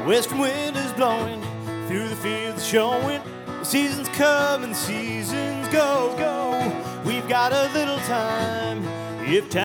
Western wind is blowing through the fields, showing the seasons come and seasons go. We've got a little time if time